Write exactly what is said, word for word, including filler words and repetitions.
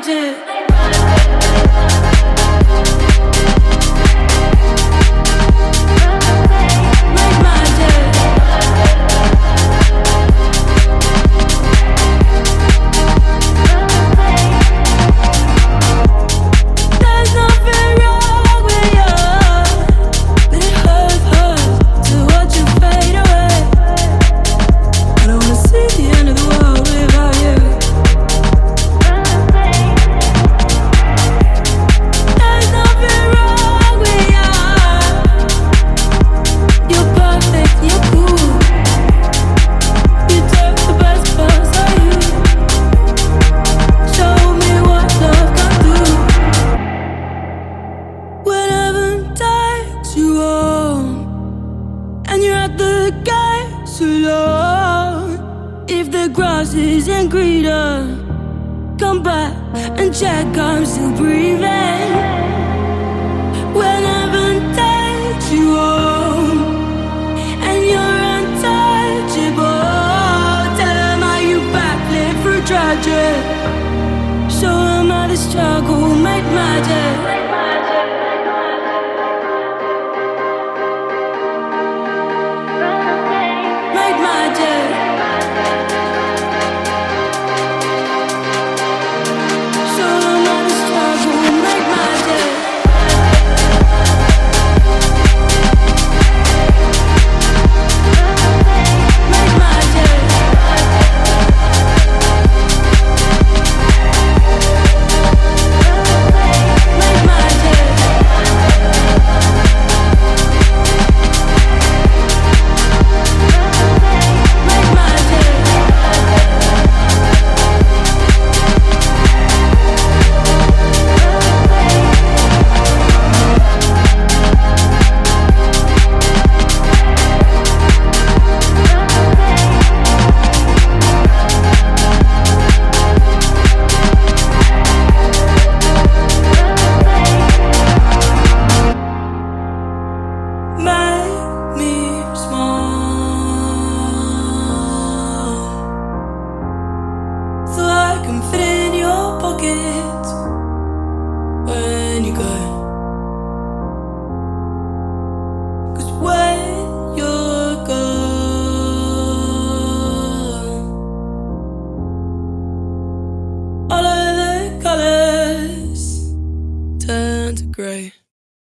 magic. You on, and you're at the gates alone. If the grass isn't greener, come back and check I'm still breathing. When heaven takes you home, and you're untouchable, tell them how you backflip through tragic. Show them how the struggle make magic. Can fit in your pocket when you go. 'Cause when you're gone, all of the colors turn to grey.